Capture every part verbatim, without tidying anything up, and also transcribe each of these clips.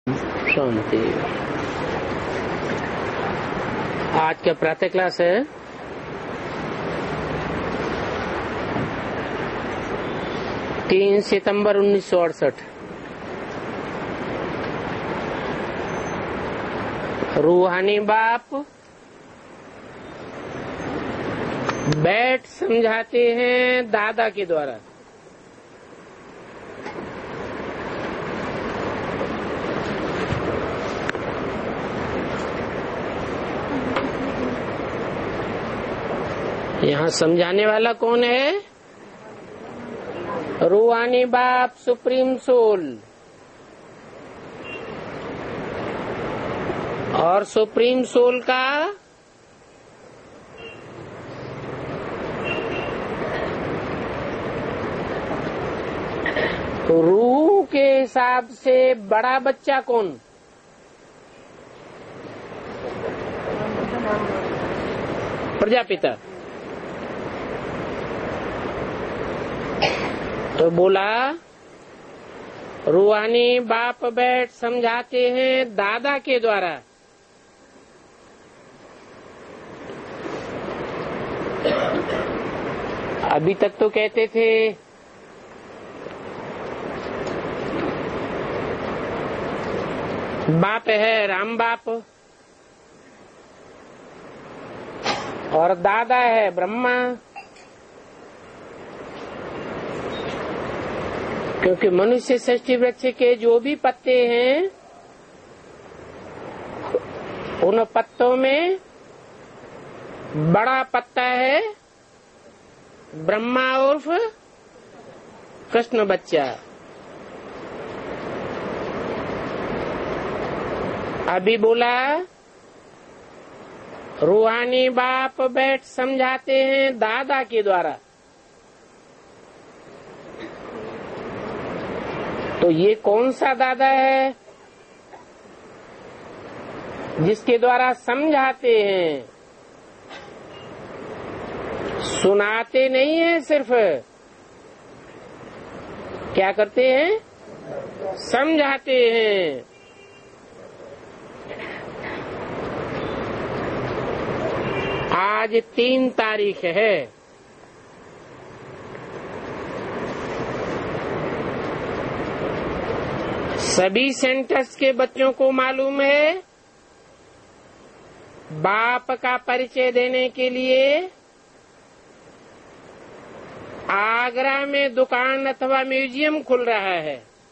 शांति। आज का प्रातः क्लास है तीन सितंबर उन्नीस सौ अड़सठ। रूहानी बाप बैठ समझाते हैं दादा के द्वारा। यहाँ समझाने वाला कौन है? रूहानी बाप, सुप्रीम सोल। और सुप्रीम सोल का रूह के हिसाब से बड़ा बच्चा कौन? प्रजापिता। तो बोला रूहानी बाप बैठ समझाते हैं दादा के द्वारा। अभी तक तो कहते थे बाप है राम बाप और दादा है ब्रह्मा, क्योंकि मनुष्य सृष्टि वृक्ष के जो भी पत्ते हैं उन पत्तों में बड़ा पत्ता है ब्रह्मा उर्फ कृष्ण बच्चा। अभी बोला रूहानी बाप बैठ समझाते हैं दादा के द्वारा। तो ये कौन सा दादा है जिसके द्वारा समझाते हैं? सुनाते नहीं है, सिर्फ क्या करते हैं? समझाते हैं। आज तीन तारीख है। सभी सेंटर्स के बच्चों को मालूम है बाप का परिचय देने के लिए आगरा में दुकान अथवा म्यूजियम खुल रहा है।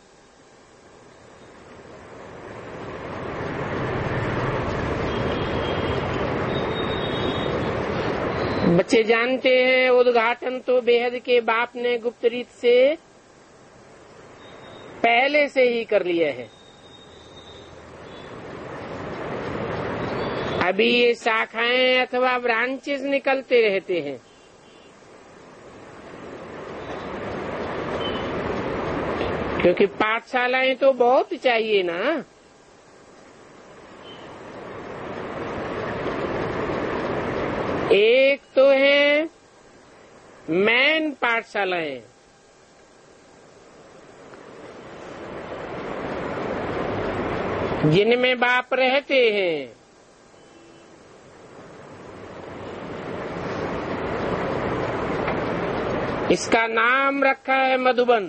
बच्चे जानते हैं उद्घाटन तो बेहद के बाप ने गुप्त रीत से पहले से ही कर लिया है। अभी ये शाखाएं अथवा ब्रांचेस निकलते रहते हैं। क्योंकि पाठशालाएं तो बहुत चाहिए ना। एक तो है मेन पाठशालाएं, जिनमें बाप रहते हैं। इसका नाम रखा है मधुबन।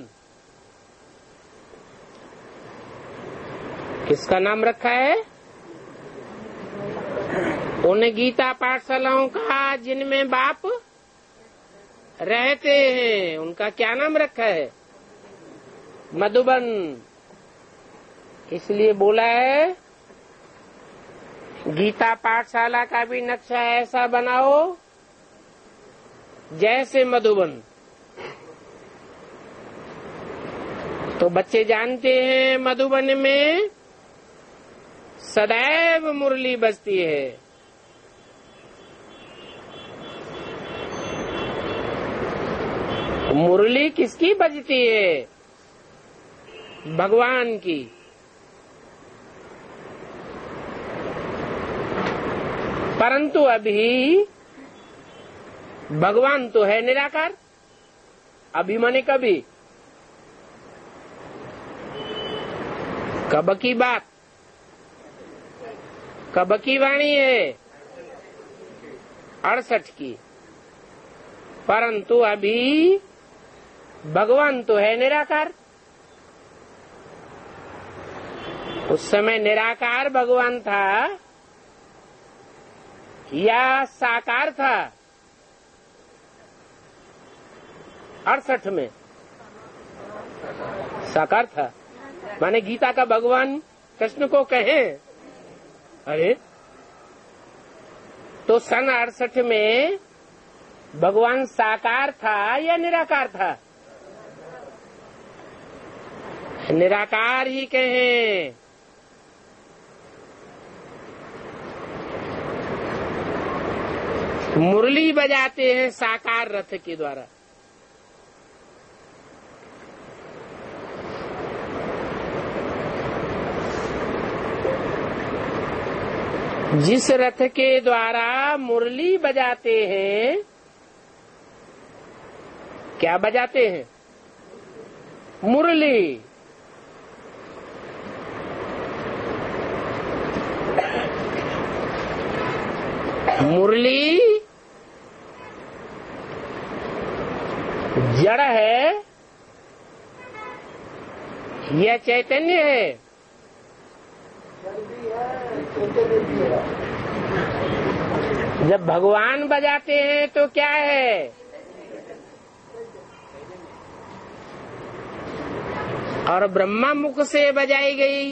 किसका नाम रखा है? उन गीता पाठशालाओं का जिनमें बाप रहते हैं, उनका क्या नाम रखा है? मधुबन। इसलिए बोला है गीता पाठशाला का भी नक्शा ऐसा बनाओ जैसे मधुबन। तो बच्चे जानते हैं मधुबन में सदैव मुरली बजती है। मुरली किसकी बजती है? भगवान की। परंतु अभी भगवान तो है निराकार। अभी माने कभी, कब की बात? कब की वाणी है? अड़सठ की। परंतु अभी भगवान तो है निराकार। उस समय निराकार भगवान था या साकार था? अड़सठ में साकार था। माने गीता का भगवान कृष्ण को कहे, अरे तो सन अड़सठ में भगवान साकार था या निराकार था? निराकार ही कहें। मुरली बजाते हैं साकार रथ के द्वारा। जिस रथ के द्वारा मुरली बजाते हैं, क्या बजाते हैं? मुरली। मुरली जड़ है या चैतन्य है? जब भगवान बजाते हैं तो क्या है? और ब्रह्मा मुख से बजाई गई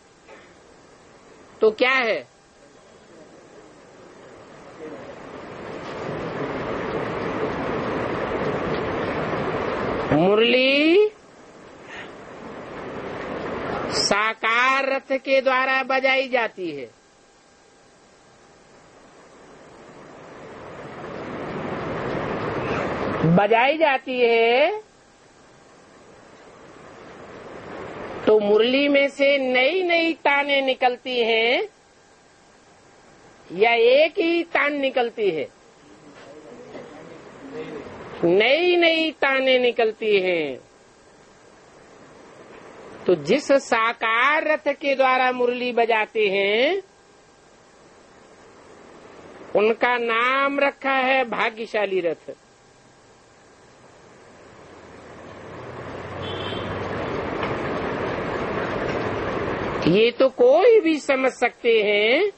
तो क्या है? मुरली साकार रथ के द्वारा बजाई जाती है। बजाई जाती है तो मुरली में से नई नई ताने निकलती हैं या एक ही तान निकलती है? नई नई ताने निकलती हैं। तो जिस साकार रथ के द्वारा मुरली बजाते हैं उनका नाम रखा है भाग्यशाली रथ। ये तो कोई भी समझ सकते हैं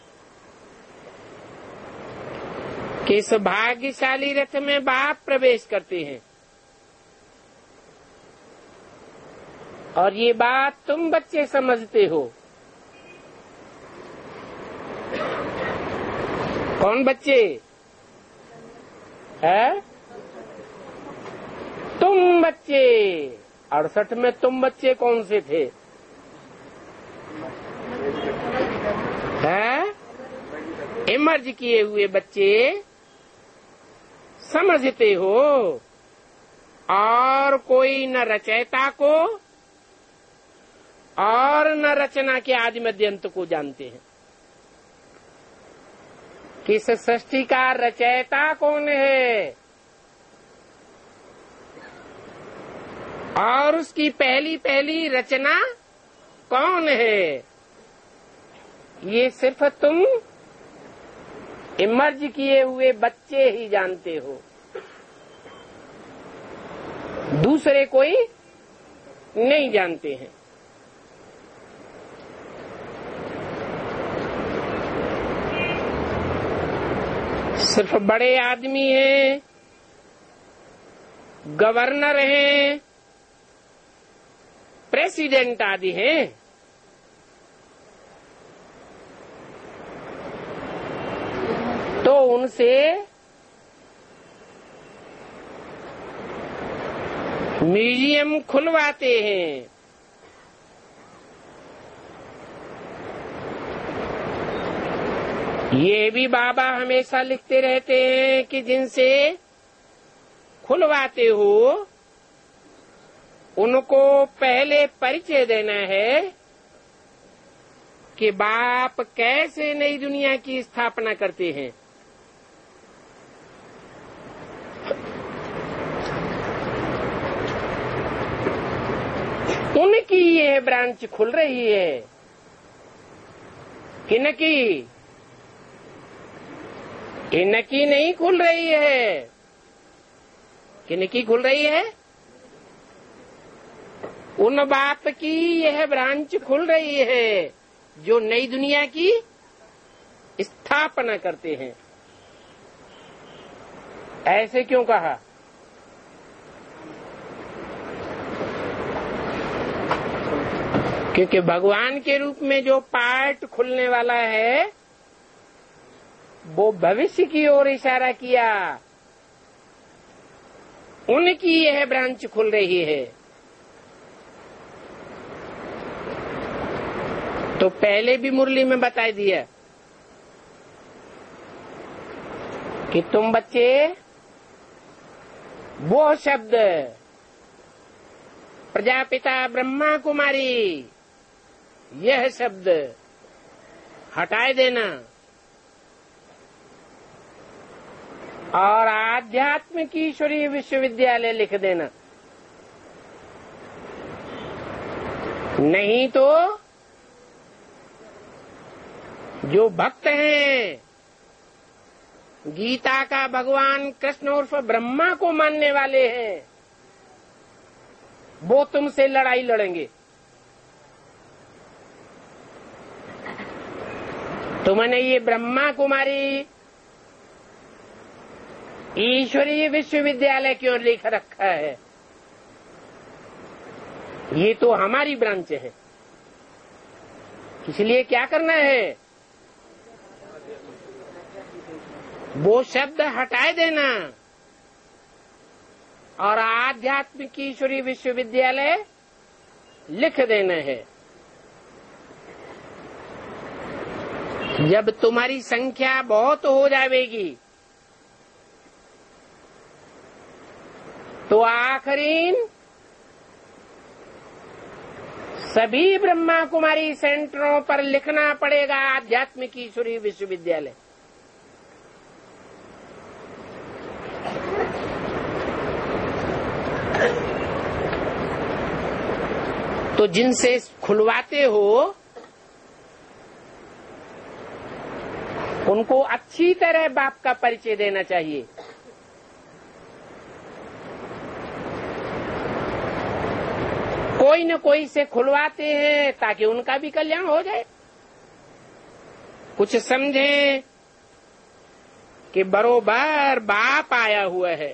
कि इस भाग्यशाली रथ में बाप प्रवेश करते हैं। और ये बात तुम बच्चे समझते हो। कौन बच्चे है? तुम बच्चे। अड़सठ में तुम बच्चे कौन से थे? है इमर्ज किए हुए बच्चे समझते हो। और कोई न रचयिता को और न रचना के आदि मध्यंत को जानते हैं। किस सृष्टि का रचयिता कौन है और उसकी पहली पहली रचना कौन है, ये सिर्फ तुम इमर्ज किए हुए बच्चे ही जानते हो। दूसरे कोई नहीं जानते हैं। सिर्फ बड़े आदमी हैं, गवर्नर हैं, प्रेसिडेंट आदि हैं। तो उनसे म्यूजियम खुलवाते हैं। ये भी बाबा हमेशा लिखते रहते हैं कि जिनसे खुलवाते हो उनको पहले परिचय देना है कि बाप कैसे नई दुनिया की स्थापना करते हैं। उनकी यह ब्रांच खुल रही है। किनकी? इनकी नहीं खुल रही है। किनकी खुल रही है? उन बाप की यह ब्रांच खुल रही है जो नई दुनिया की स्थापना करते हैं। ऐसे क्यों कहा? क्योंकि भगवान के रूप में जो पार्ट खुलने वाला है वो भविष्य की ओर इशारा किया, उनकी यह ब्रांच खुल रही है। तो पहले भी मुरली में बता दिया कि तुम बच्चे वो शब्द प्रजापिता ब्रह्मा कुमारी यह शब्द हटाए देना और आध्यात्मिक ईश्वरीय विश्वविद्यालय लिख देना, नहीं तो जो भक्त हैं गीता का भगवान कृष्ण उर्फ ब्रह्मा को मानने वाले हैं वो तुमसे लड़ाई लड़ेंगे। तुमने ये ब्रह्मा कुमारी ईश्वरीय विश्वविद्यालय क्यों लिख रखा है? ये तो हमारी ब्रांच है। इसलिए क्या करना है? वो शब्द हटाए देना और आध्यात्मिक ईश्वरीय विश्वविद्यालय लिख देना है। जब तुम्हारी संख्या बहुत हो जाएगी तो आखिरीन सभी ब्रह्मा कुमारी सेंटरों पर लिखना पड़ेगा आध्यात्मिक ईश्वरीय विश्वविद्यालय। तो जिनसे खुलवाते हो उनको अच्छी तरह बाप का परिचय देना चाहिए। कोई न कोई से खुलवाते हैं ताकि उनका भी कल्याण हो जाए। कुछ समझे कि बरोबर बाप आया हुआ है।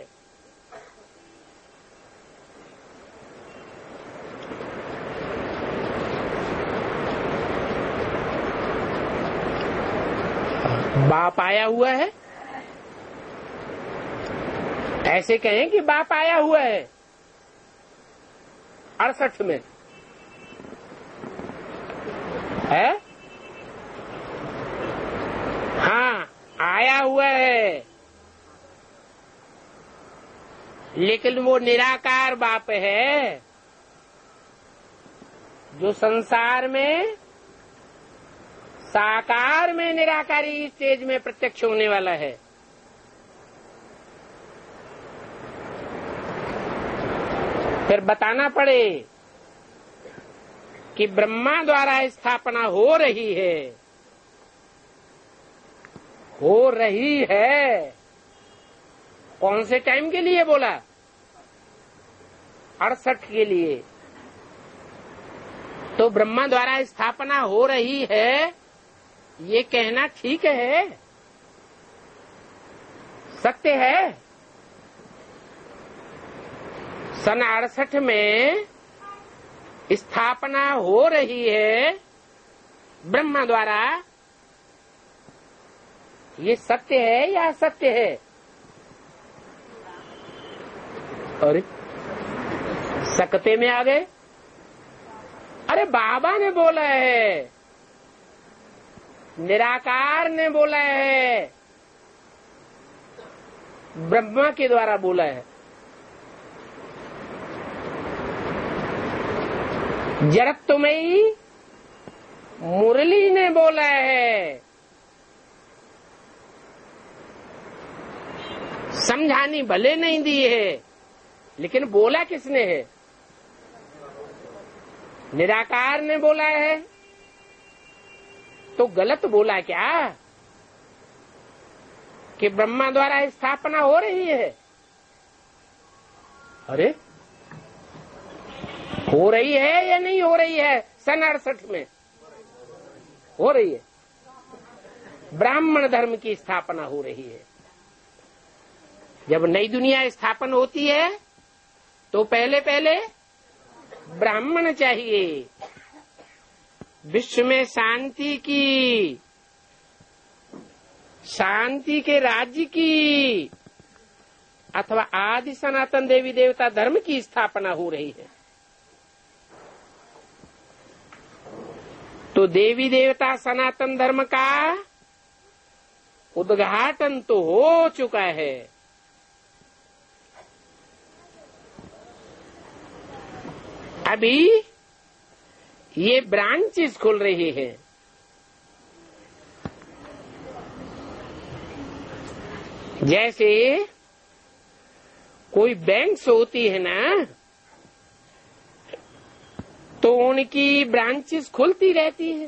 बाप आया हुआ है, ऐसे कहें कि बाप आया हुआ है अड़सठ में है। हाँ आया हुआ है, लेकिन वो निराकार बाप है जो संसार में साकार में निराकारी स्टेज में प्रत्यक्ष होने वाला है। फिर बताना पड़े कि ब्रह्मा द्वारा स्थापना हो रही है, हो रही है। कौन से टाइम के लिए बोला? अड़सठ के लिए। तो ब्रह्मा द्वारा स्थापना हो रही है ये कहना ठीक है, सत्य है। सन अड़सठ में स्थापना हो रही है ब्रह्मा द्वारा, ये सत्य है या असत्य है? अरे सकते में आ गए। अरे बाबा ने बोला है, निराकार ने बोला है, ब्रह्मा के द्वारा बोला है। जरत्तमयी मुरली ने बोला है। समझानी भले नहीं दी है, लेकिन बोला किसने है? निराकार ने बोला है। तो गलत बोला क्या कि ब्रह्मा द्वारा स्थापना हो रही है? अरे हो रही है या नहीं हो रही है? सन अड़सठ में हो रही है। ब्राह्मण धर्म की स्थापना हो रही है। जब नई दुनिया स्थापन होती है तो पहले पहले ब्राह्मण चाहिए। विश्व में शांति की, शांति के राज्य की अथवा आदि सनातन देवी देवता धर्म की स्थापना हो रही है। तो देवी देवता सनातन धर्म का उद्घाटन तो हो चुका है। अभी ये ब्रांचेस खुल रही है। जैसे कोई बैंक्स होती है ना, तो उनकी ब्रांचेस खुलती रहती है।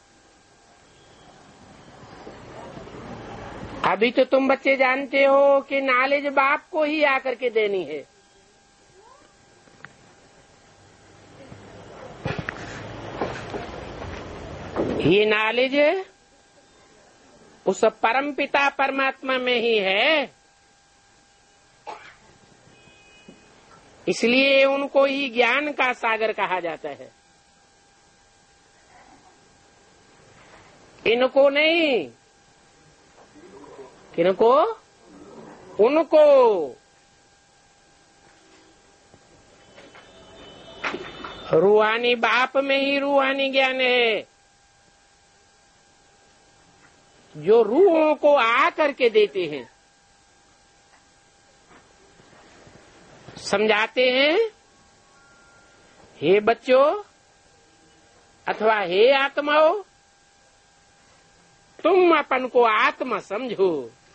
अभी तो तुम बच्चे जानते हो कि नॉलेज बाप को ही आकर के देनी है। ये नॉलेज उस परम पिता परमात्मा में ही है, इसलिए उनको ही ज्ञान का सागर कहा जाता है। इनको नहीं, किनको? उनको। रूहानी बाप में ही रूहानी ज्ञान है, जो रूहों को आ करके देते हैं, समझाते हैं। हे बच्चों अथवा हे आत्माओं, तुम अपन को आत्मा समझो।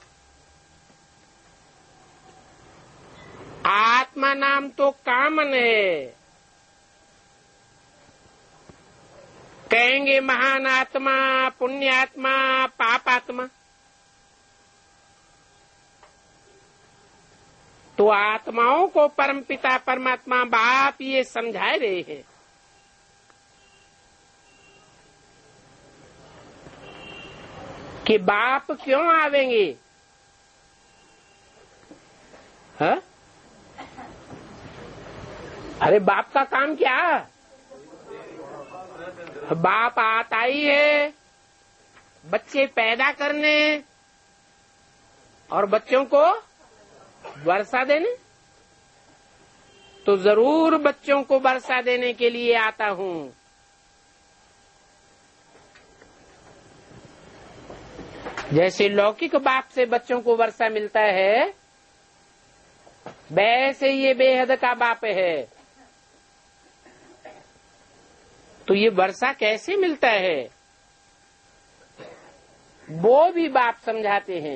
आत्मा नाम तो कामन है। कहेंगे महान आत्मा, पुण्यात्मा, पापात्मा। तो आत्माओं को परमपिता परमात्मा बाप ये समझा रहे हैं कि बाप क्यों आवेंगे। हा? अरे बाप का काम क्या? बाप आता ही है बच्चे पैदा करने और बच्चों को वर्षा देने। तो जरूर बच्चों को वर्षा देने के लिए आता हूँ। जैसे लौकिक बाप से बच्चों को वर्षा मिलता है, वैसे ये बेहद का बाप है। तो ये वर्षा कैसे मिलता है, वो भी बाप समझाते हैं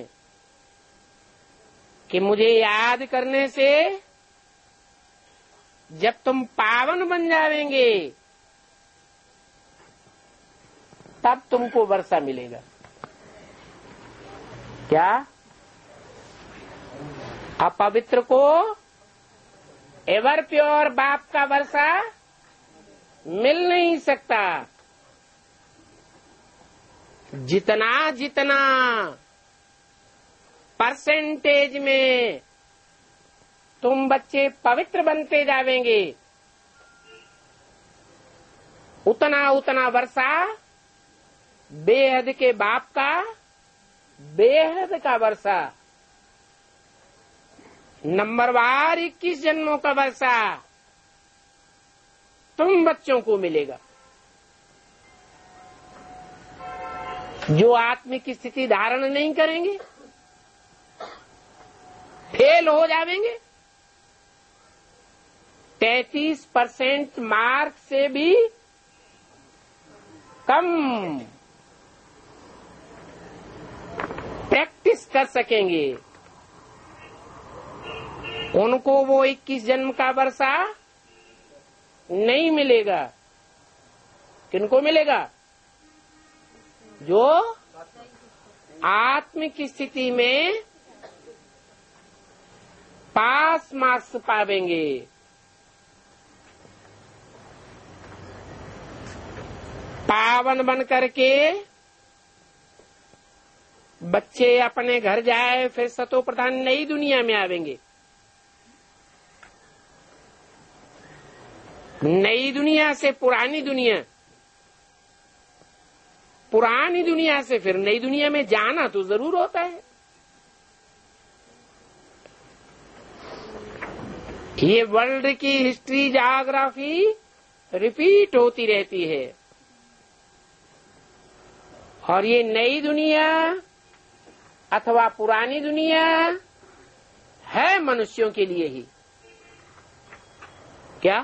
कि मुझे याद करने से जब तुम पावन बन जावेंगे तब तुमको वर्षा मिलेगा। क्या? अपवित्र को एवर प्योर बाप का वर्षा मिल नहीं सकता। जितना जितना परसेंटेज में तुम बच्चे पवित्र बनते जावेंगे, उतना उतना वर्षा बेहद के बाप का, बेहद का वर्षा, नंबरवार इक्कीस जन्मों का वर्षा तुम बच्चों को मिलेगा। जो आत्मिक स्थिति धारण नहीं करेंगे फेल हो जाएंगे। तैतीस परसेंट मार्क से भी कम प्रैक्टिस कर सकेंगे, उनको वो इक्कीस जन्म का वर्षा नहीं मिलेगा। किनको मिलेगा? जो आत्मिक स्थिति में पास मार्क्स पावेंगे। पावन बन करके बच्चे अपने घर जाए, फिर सतो प्रधान नई दुनिया में आवेंगे। नई दुनिया से पुरानी दुनिया, पुरानी दुनिया से फिर नई दुनिया में जाना तो जरूर होता है। ये वर्ल्ड की हिस्ट्री, ज्योग्राफी रिपीट होती रहती है। और ये नई दुनिया अथवा पुरानी दुनिया है मनुष्यों के लिए ही। क्या?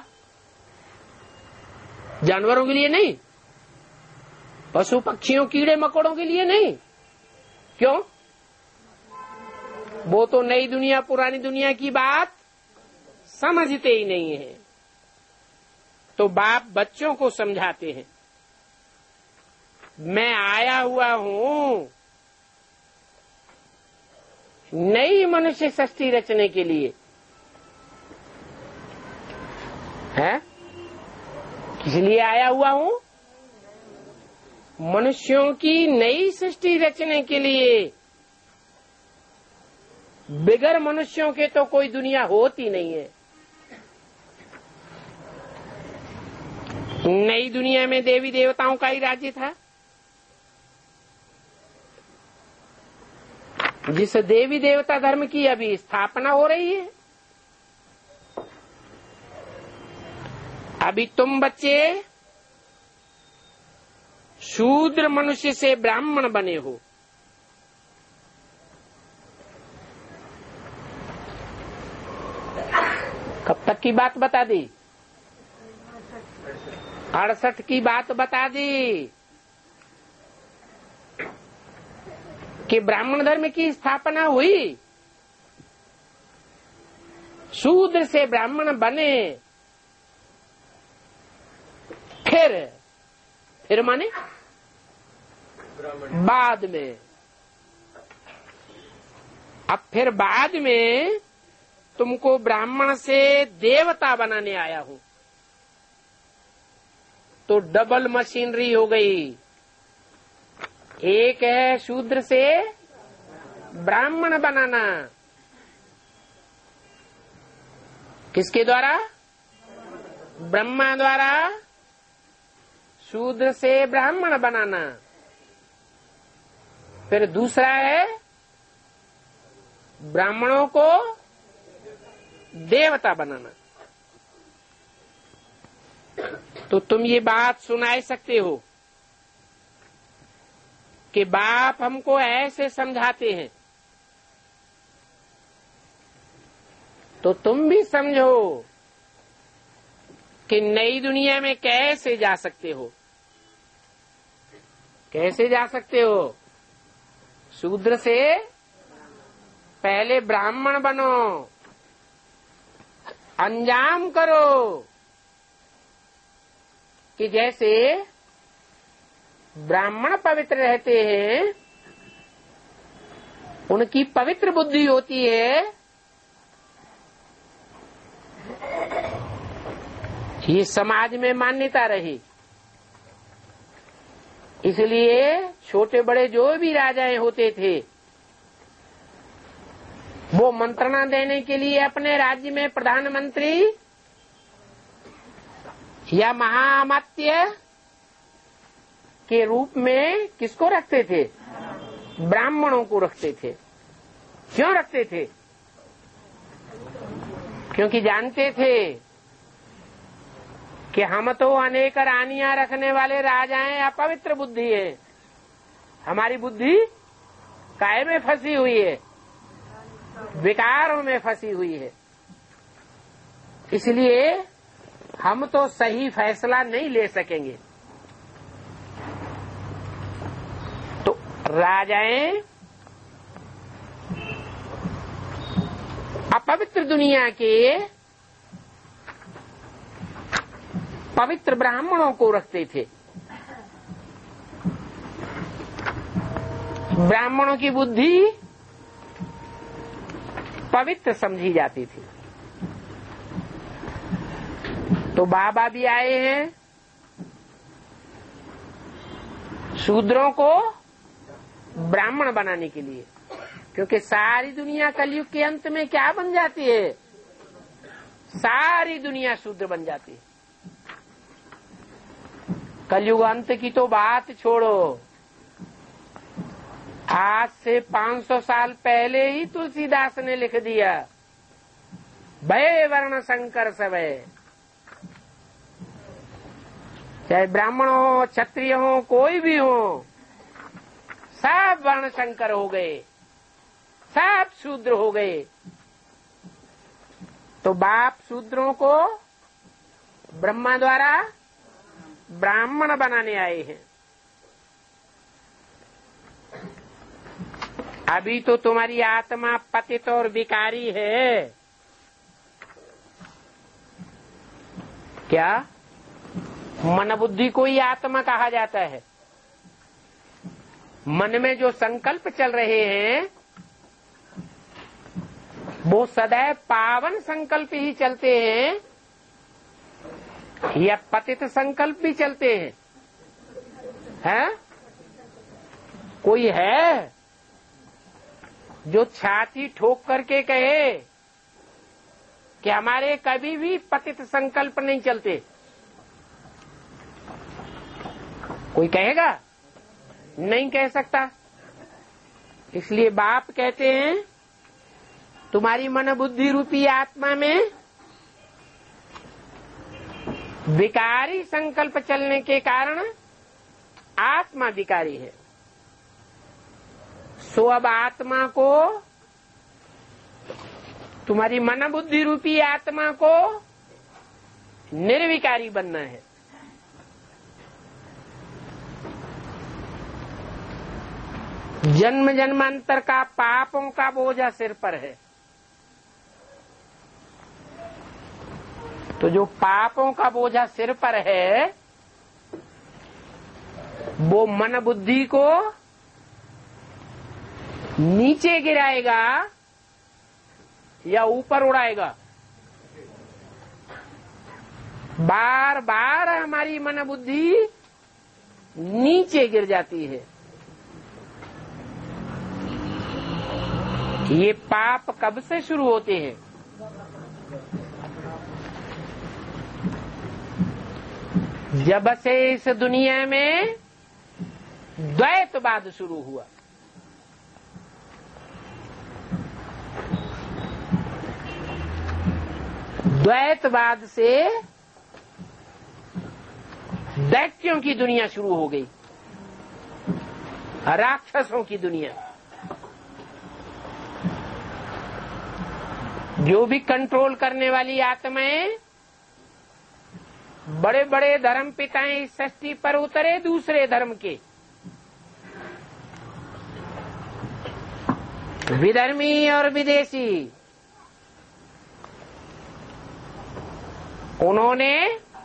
जानवरों के लिए नहीं, पशु पक्षियों, कीड़े मकोड़ों के लिए नहीं। क्यों? वो तो नई दुनिया पुरानी दुनिया की बात समझते ही नहीं है। तो बाप बच्चों को समझाते हैं, मैं आया हुआ हूं नई मनुष्य सृष्टि रचने के लिए। है? किस लिए आया हुआ हूं? मनुष्यों की नई सृष्टि रचने के लिए। बिगर मनुष्यों के तो कोई दुनिया होती नहीं है। नई दुनिया में देवी देवताओं का ही राज्य था। जिस देवी देवता धर्म की अभी स्थापना हो रही है। अभी तुम बच्चे शूद्र मनुष्य से ब्राह्मण बने हो। कब तक की बात बता दी? अड़सठ की बात बता दी कि ब्राह्मण धर्म की स्थापना हुई, शूद्र से ब्राह्मण बने। फिर फिर माने बाद में। अब फिर बाद में तुमको ब्राह्मण से देवता बनाने आया हूं। तो डबल मशीनरी हो गई। एक है शूद्र से ब्राह्मण बनाना। किसके द्वारा? ब्रह्मा द्वारा शूद्र से ब्राह्मण बनाना। फिर दूसरा है ब्राह्मणों को देवता बनाना। तो तुम ये बात सुना सकते हो कि बाप हमको ऐसे समझाते हैं, तो तुम भी समझो कि नई दुनिया में कैसे जा सकते हो। कैसे जा सकते हो? शूद्र से पहले ब्राह्मण बनो, अंजाम करो कि जैसे ब्राह्मण पवित्र रहते हैं, उनकी पवित्र बुद्धि होती है। ये समाज में मान्यता रही। इसलिए छोटे बड़े जो भी राजाएं होते थे, वो मंत्रणा देने के लिए अपने राज्य में प्रधानमंत्री या महाअमात्य के रूप में किसको रखते थे? ब्राह्मणों को रखते थे। क्यों रखते थे? क्योंकि जानते थे कि हम तो अनेक रानियां रखने वाले राजाएं, अपवित्र बुद्धि है। हमारी बुद्धि काय में फंसी हुई है? विकारों में फंसी हुई है। इसलिए हम तो सही फैसला नहीं ले सकेंगे। तो राजाएं अपवित्र दुनिया के पवित्र ब्राह्मणों को रखते थे। ब्राह्मणों की बुद्धि पवित्र समझी जाती थी। तो बाबा भी आए हैं शूद्रों को ब्राह्मण बनाने के लिए, क्योंकि सारी दुनिया कलयुग के अंत में क्या बन जाती है? सारी दुनिया शूद्र बन जाती है। कलयुग अंत की तो बात छोड़ो, आज से पाँच सौ साल पहले ही तुलसीदास ने लिख दिया, भय वर्ण संकर सवै। चाहे ब्राह्मण हो, क्षत्रिय हो, कोई भी हो, सब वर्ण संकर हो गए, सब शूद्र हो गए। तो बाप शूद्रों को ब्रह्मा द्वारा ब्राह्मण बनाने आए हैं। अभी तो तुम्हारी आत्मा पतित और विकारी है। क्या मन बुद्धि को ही आत्मा कहा जाता है? मन में जो संकल्प चल रहे हैं वो सदैव पावन संकल्प ही चलते हैं या पतित संकल्प भी चलते हैं? हैं? कोई है जो छाती ठोक करके कहे कि हमारे कभी भी पतित संकल्प नहीं चलते? कोई कहेगा? नहीं कह सकता। इसलिए बाप कहते हैं तुम्हारी मन बुद्धि रूपी आत्मा में विकारी संकल्प चलने के कारण आत्मा विकारी है। सो अब आत्मा को, तुम्हारी मन बुद्धि रूपी आत्मा को निर्विकारी बनना है। जन्म जन्मांतर का पापों का बोझा सिर पर है, तो जो पापों का बोझा सिर पर है वो मन बुद्धि को नीचे गिराएगा या ऊपर उड़ाएगा? बार बार हमारी मन बुद्धि नीचे गिर जाती है। ये पाप कब से शुरू होते हैं? जब से इस दुनिया में द्वैतवाद शुरू हुआ। द्वैतवाद से दैत्यों की दुनिया शुरू हो गई, राक्षसों की दुनिया। जो भी कंट्रोल करने वाली आत्माएं, बड़े बड़े धर्म पिताएं इस सृष्टि पर उतरे दूसरे धर्म के, विधर्मी और विदेशी। उन्होंने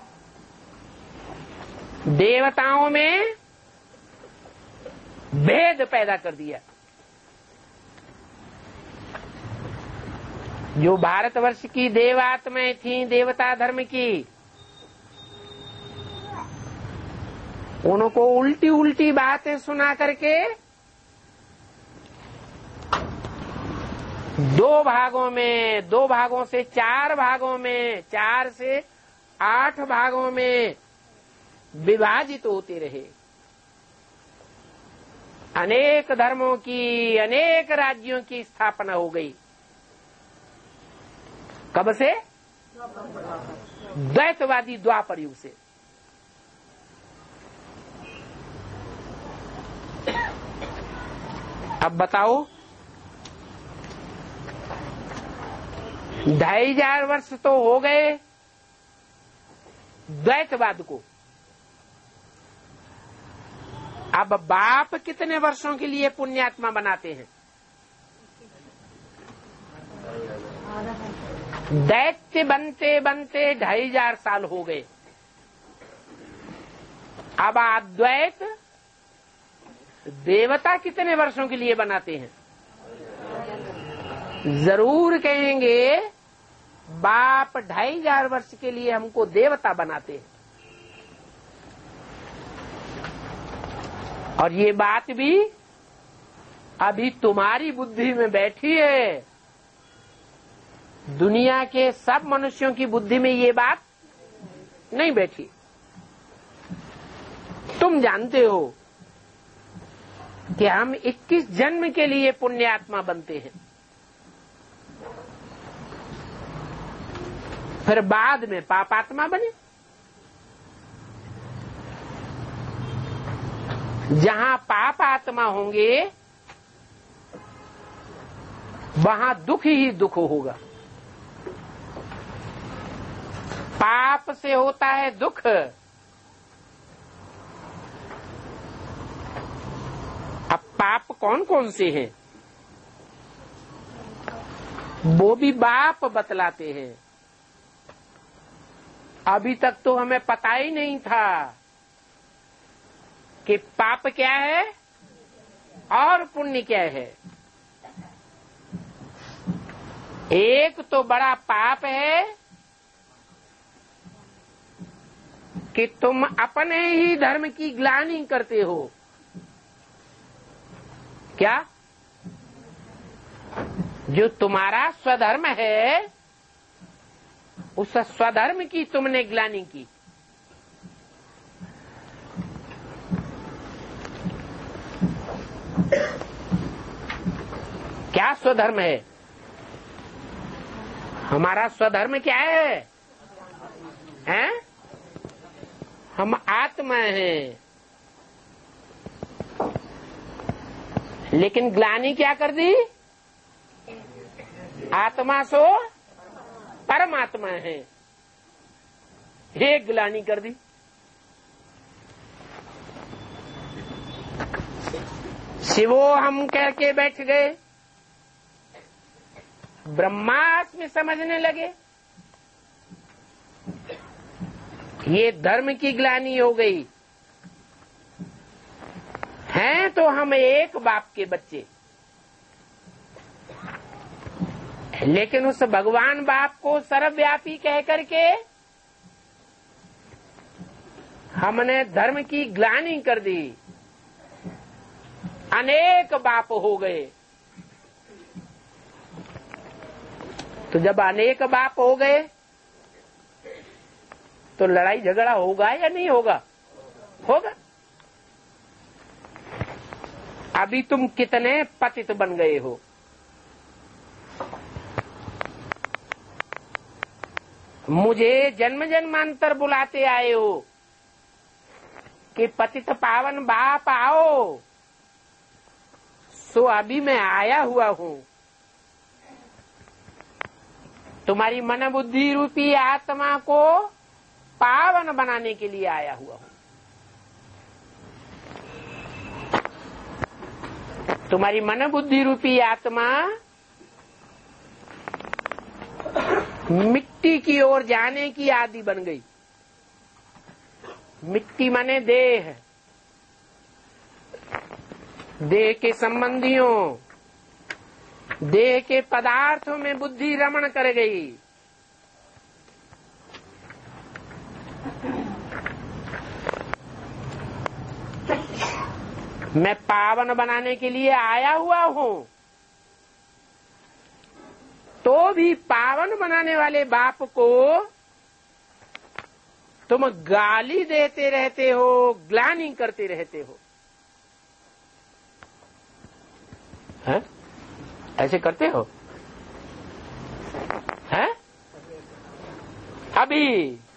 देवताओं में भेद पैदा कर दिया। जो भारतवर्ष की देवात्माएं थीं, देवता धर्म की, उनको उल्टी उल्टी बातें सुना करके दो भागों में, दो भागों से चार भागों में, चार से आठ भागों में विभाजित होते रहे। अनेक धर्मों की, अनेक राज्यों की स्थापना हो गई। कब से? द्वैतवादी द्वापर युग से। अब बताओ, ढाई हजार वर्ष तो हो गए द्वैतवाद को। अब बाप कितने वर्षों के लिए पुण्यात्मा बनाते हैं? दैत्य बनते बनते ढाई हजार साल हो गए। अब अद्वैत देवता कितने वर्षों के लिए बनाते हैं? जरूर कहेंगे बाप ढाई हजार वर्ष के लिए हमको देवता बनाते हैं। और ये बात भी अभी तुम्हारी बुद्धि में बैठी है। दुनिया के सब मनुष्यों की बुद्धि में ये बात नहीं बैठी। तुम जानते हो कि हम इक्कीस जन्म के लिए पुण्यात्मा बनते हैं, फिर बाद में पापात्मा बने। जहां पाप आत्मा होंगे वहां दुख ही दुख होगा। पाप से होता है दुख, अब पाप कौन कौन से हैं वो भी बाप बतलाते हैं। अभी तक तो हमें पता ही नहीं था कि पाप क्या है और पुण्य क्या है। एक तो बड़ा पाप है कि तुम अपने ही धर्म की ग्लानि करते हो। क्या? जो तुम्हारा स्वधर्म है उस स्वधर्म की तुमने ग्लानि की। क्या स्वधर्म है? हमारा स्वधर्म क्या है? हैं? हम आत्मा हैं। लेकिन ग्लानि क्या कर दी? आत्मा सो परमात्मा है, एक ग्लानि कर दी। शिवो हम कह के बैठ गए, ब्रह्मास्मि समझने लगे। ये धर्म की ग्लानि हो गई। हैं तो हम एक बाप के बच्चे, लेकिन उस भगवान बाप को सर्वव्यापी कह करके हमने धर्म की ग्लानि कर दी। अनेक बाप हो गए। तो जब अनेक बाप हो गए तो लड़ाई झगड़ा होगा या नहीं होगा? होगा। अभी तुम कितने पतित बन गए हो। मुझे जन्म जन्मांतर बुलाते आए हो कि पतित पावन बाप आओ, सो अभी मैं आया हुआ हूं। तुम्हारी मन बुद्धि रूपी आत्मा को पावन बनाने के लिए आया हुआ हूं। तुम्हारी मन बुद्धि रूपी आत्मा मिट्टी की ओर जाने की आदि बन गई। मिट्टी माने देह, देह के संबंधियों, देह के पदार्थों में बुद्धि रमण कर गई। मैं पावन बनाने के लिए आया हुआ हूं, तो भी पावन बनाने वाले बाप को तुम गाली देते रहते हो, ग्लानि करते रहते हो। हैं? ऐसे करते हो? हैं? अभी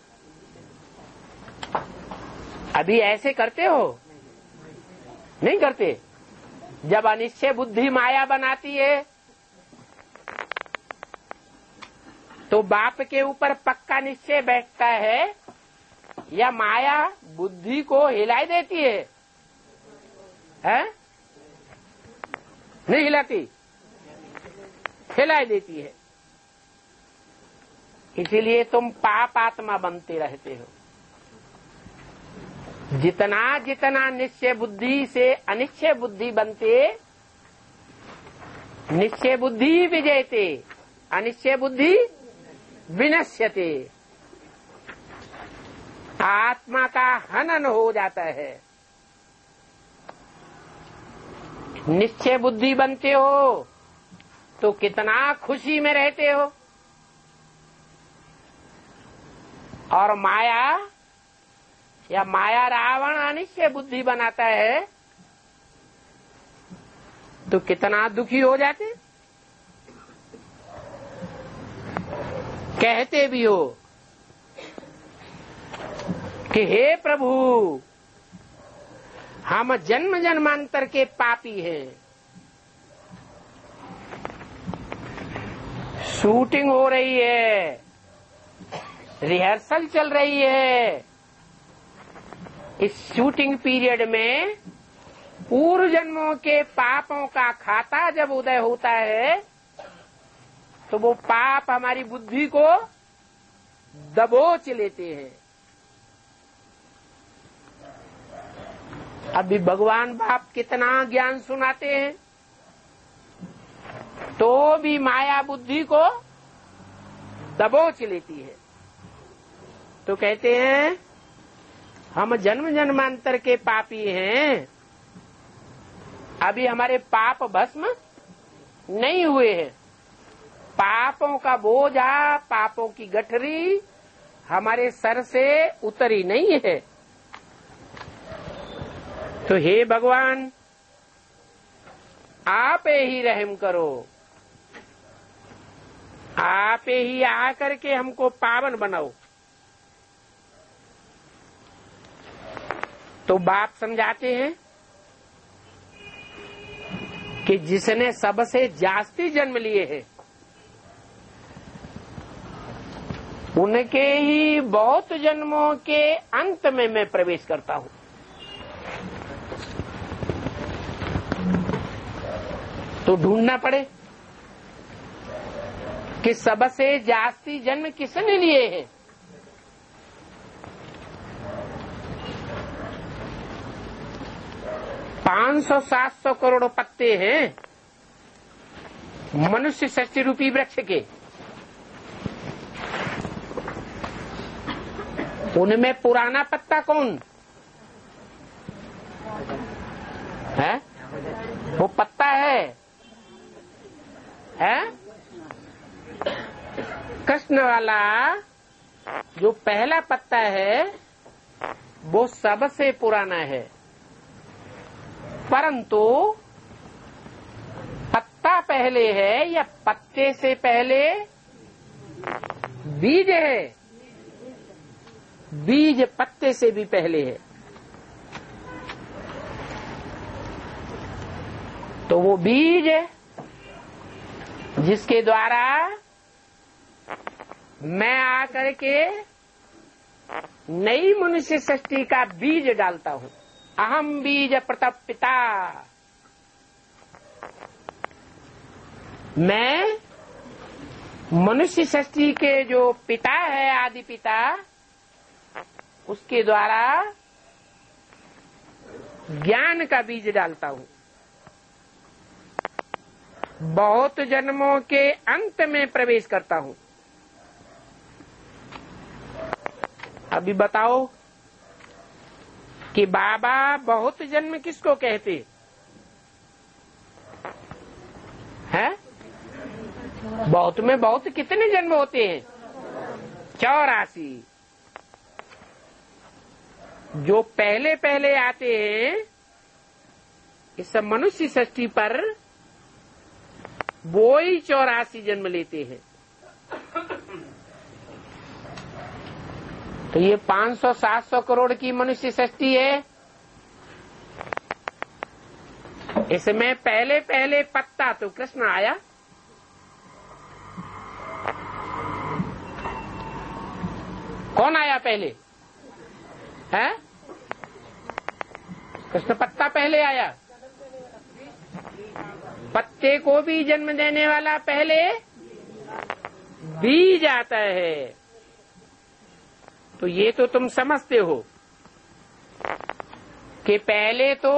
अभी ऐसे करते हो? नहीं करते। जब अनिश्चय बुद्धि माया बनाती है तो बाप के ऊपर पक्का निश्चय बैठता है या माया बुद्धि को हिलाई देती है? हैं? नहीं हिलाती, हिलाई देती है। इसीलिए तुम पाप आत्मा बनते रहते हो। जितना जितना निश्चय बुद्धि से अनिश्चय बुद्धि बनते, निश्चय बुद्धि विजयते, अनिश्चय बुद्धि विनश्यते, आत्मा का हनन हो जाता है। निश्चय बुद्धि बनते हो तो कितना खुशी में रहते हो, और माया या माया रावण अनिश्चय बुद्धि बनाता है तो कितना दुखी हो जाते। कहते भी हो कि हे प्रभु, हम जन्म जन्मांतर के पापी हैं, शूटिंग हो रही है, रिहर्सल चल रही है, इस शूटिंग पीरियड में पूर्व जन्मों के पापों का खाता जब उदय होता है तो वो पाप हमारी बुद्धि को दबोच लेते हैं। अभी भगवान बाप कितना ज्ञान सुनाते हैं तो भी माया बुद्धि को दबोच लेती है। तो कहते हैं हम जन्म जन्मांतर के पापी हैं, अभी हमारे पाप भस्म नहीं हुए हैं, पापों का बोझा, पापों की गठरी हमारे सर से उतरी नहीं है। तो हे भगवान, आप ही रहम करो, आप ही आकर के हमको पावन बनाओ। तो बाप समझाते हैं कि जिसने सबसे जास्ती जन्म लिए हैं उनके ही बहुत जन्मों के अंत में मैं प्रवेश करता हूं। तो ढूंढना पड़े कि सबसे जास्ती जन्म किसने लिए हैं। पांच सौ सात सौ करोड़ पत्ते हैं मनुष्य सृष्टि रूपी वृक्ष के, उनमें पुराना पत्ता कौन है? वो पत्ता है, है? कृष्ण वाला जो पहला पत्ता है वो सबसे पुराना है, परंतु पत्ता पहले है या पत्ते से पहले बीज है? बीज पत्ते से भी पहले है। तो वो बीज जिसके द्वारा मैं आकर के नई मनुष्य सृष्टि का बीज डालता हूं। अहम बीज प्रतप पिता, मैं मनुष्य सृष्टि के जो पिता है, आदि पिता, उसके द्वारा ज्ञान का बीज डालता हूं। बहुत जन्मों के अंत में प्रवेश करता हूं। अभी बताओ कि बाबा बहुत जन्म किसको कहते हैं? बहुत में बहुत कितने जन्म होते हैं? चौरासी। जो पहले पहले आते हैं इस मनुष्य सृष्टि पर, वो ही चौरासी जन्म लेते हैं। तो ये पांच सौ सात सौ करोड़ की मनुष्य सृष्टि है, इसमें पहले पहले पत्ता तो कृष्ण आया। कौन आया पहले? है कृष्ण पत्ता पहले आया। पत्ते को भी जन्म देने वाला पहले बीज आता है। तो ये तो तुम समझते हो। कि पहले तो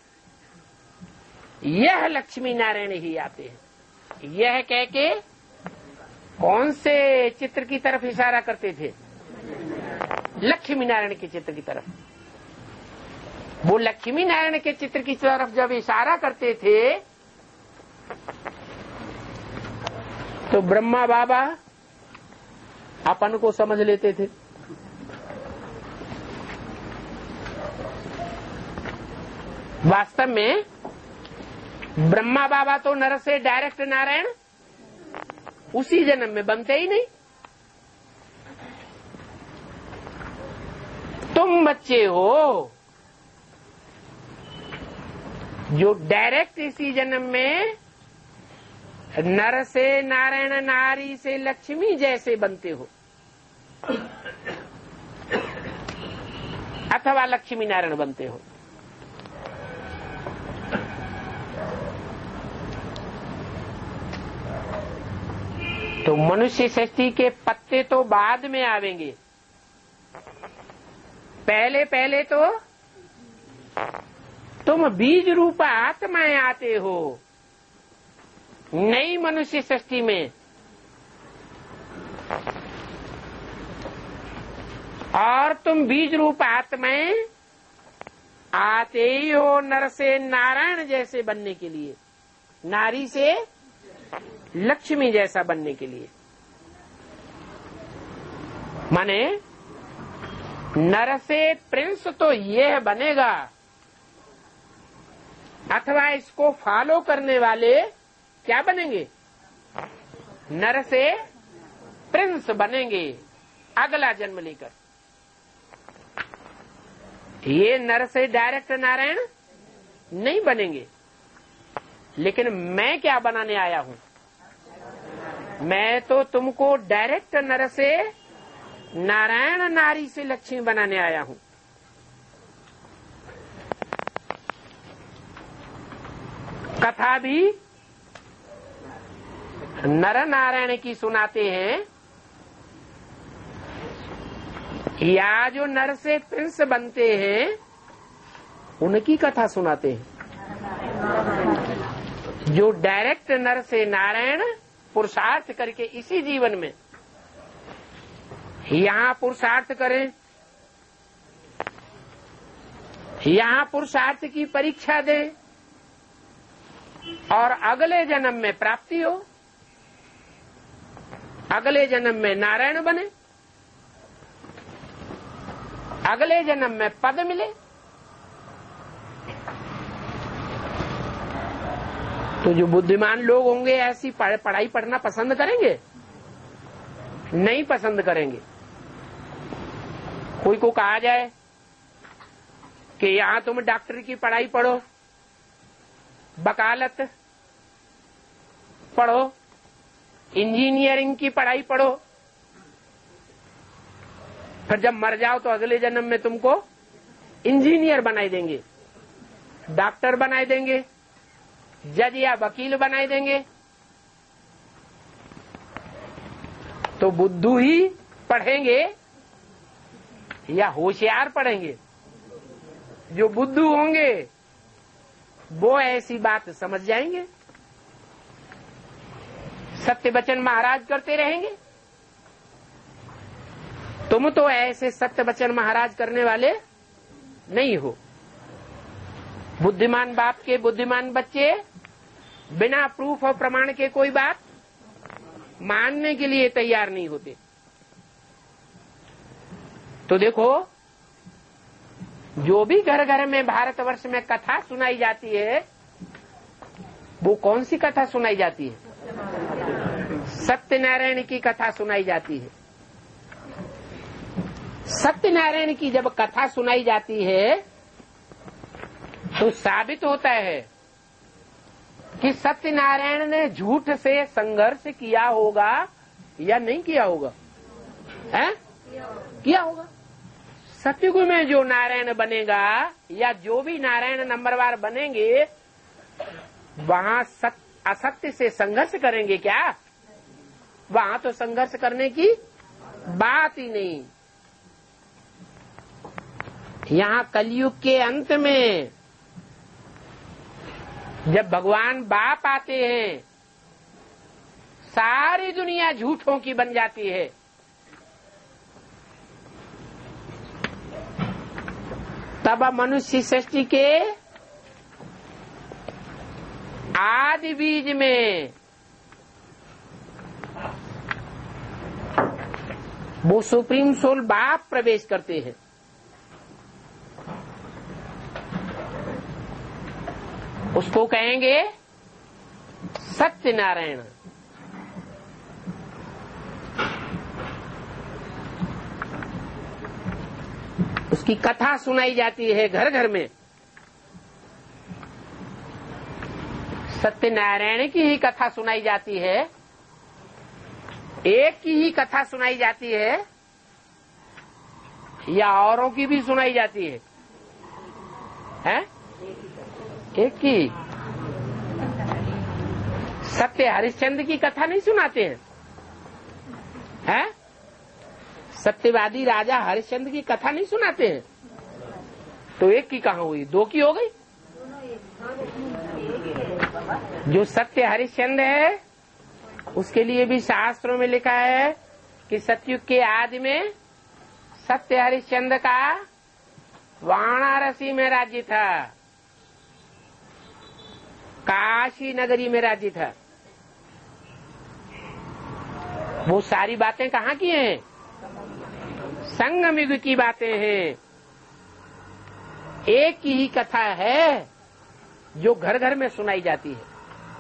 यह लक्ष्मी नारायण ही आते हैं। यह कह के कौन से चित्र की तरफ इशारा करते थे? लक्ष्मी नारायण के चित्र की तरफ। वो लक्ष्मी नारायण के चित्र की तरफ जब इशारा करते थे तो ब्रह्मा बाबा अपन को समझ लेते थे। वास्तव में ब्रह्मा बाबा तो नर से डायरेक्ट नारायण उसी जन्म में बनते ही नहीं। तुम बच्चे हो जो डायरेक्ट इसी जन्म में नर से नारायण, नारी से लक्ष्मी जैसे बनते हो, अथवा लक्ष्मी नारायण बनते हो। तो मनुष्य सृष्टि के पत्ते तो बाद में आवेंगे, पहले पहले तो तुम बीज रूप आत्माएं आते हो नई मनुष्य सृष्टि में, और तुम बीज रूप आत्माएं आते ही हो नर से नारायण जैसे बनने के लिए, नारी से लक्ष्मी जैसा बनने के लिए। माने नर से प्रिंस तो यह बनेगा, अथवा इसको फॉलो करने वाले क्या बनेंगे? नर से प्रिंस बनेंगे अगला जन्म लेकर। ये नर से डायरेक्ट नारायण नहीं बनेंगे। लेकिन मैं क्या बनाने आया हूं? मैं तो तुमको डायरेक्ट नर से नारायण, नारी से लक्ष्मी बनाने आया हूं। कथा भी नर नारायण की सुनाते हैं, या जो नर से प्रिंस बनते हैं उनकी कथा सुनाते हैं। जो डायरेक्ट नर से नारायण पुरुषार्थ करके इसी जीवन में यहां पुरुषार्थ करें, यहां पुरुषार्थ की परीक्षा दें और अगले जन्म में प्राप्ति हो, अगले जन्म में नारायण बने, अगले जन्म में पद मिले, तो जो बुद्धिमान लोग होंगे ऐसी पढ़ाई पढ़ना पसंद करेंगे? नहीं पसंद करेंगे। कोई को कहा जाए कि यहां तुम डॉक्टर की पढ़ाई पढ़ो, वकालत पढ़ो, इंजीनियरिंग की पढ़ाई पढ़ो, फिर जब मर जाओ तो अगले जन्म में तुमको इंजीनियर बनाई देंगे, डॉक्टर बनाई देंगे, जज या वकील बनाई देंगे। तो बुद्धू ही पढ़ेंगे या होशियार पढ़ेंगे? जो बुद्धू होंगे वो ऐसी बात समझ जाएंगे, सत्य वचन महाराज करते रहेंगे। तुम तो ऐसे सत्य वचन महाराज करने वाले नहीं हो। बुद्धिमान बाप के बुद्धिमान बच्चे बिना प्रूफ और प्रमाण के कोई बात मानने के लिए तैयार नहीं होते। तो देखो, जो भी घर घर में भारतवर्ष में कथा सुनाई जाती है वो कौन सी कथा सुनाई जाती है? सत्यनारायण की कथा सुनाई जाती है। सत्यनारायण की जब कथा सुनाई जाती है तो साबित होता है कि सत्यनारायण ने झूठ से संघर्ष किया होगा या नहीं किया होगा? है? किया होगा। सतयुग में जो नारायण बनेगा या जो भी नारायण नंबरवार बनेंगे वहां सत, असत्य से संघर्ष करेंगे क्या? वहां तो संघर्ष करने की बात ही नहीं। यहाँ कलयुग के अंत में जब भगवान बाप आते हैं, सारी दुनिया झूठों की बन जाती है। तब मनुष्य सृष्टि के आदि बीज में वो सुप्रीम सोल बाप प्रवेश करते हैं। उसको कहेंगे सत्यनारायण। उसकी कथा सुनाई जाती है घर घर में। सत्यनारायण की ही कथा सुनाई जाती है, एक की ही कथा सुनाई जाती है या औरों की भी सुनाई जाती है? हैं? एक की। सत्य हरिश्चंद्र की कथा नहीं सुनाते हैं? हैं? सत्यवादी राजा हरिश्चंद्र की कथा नहीं सुनाते हैं? तो एक की कहाँ हुई, दो की हो गई। जो सत्य हरिश्चंद्र है उसके लिए भी शास्त्रों में लिखा है कि सतयुग के आदि में सत्य हरिश्चंद्र का वाराणसी में राज्य था, काशी नगरी में राज्य था। वो सारी बातें कहाँ की हैं? संगम युग की बातें हैं। एक की ही कथा है जो घर घर में सुनाई जाती है।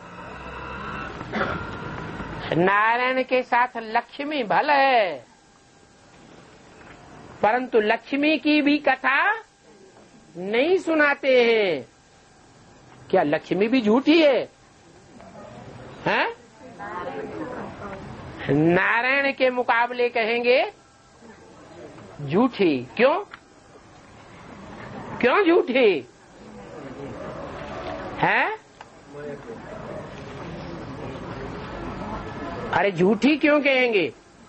नारायण के साथ लक्ष्मी भल है, परंतु लक्ष्मी की भी कथा नहीं सुनाते हैं। क्या लक्ष्मी भी झूठी है? हैं? नारायण के मुकाबले कहेंगे झूठी। क्यों? क्यों झूठी है? अरे झूठी क्यों कहेंगे?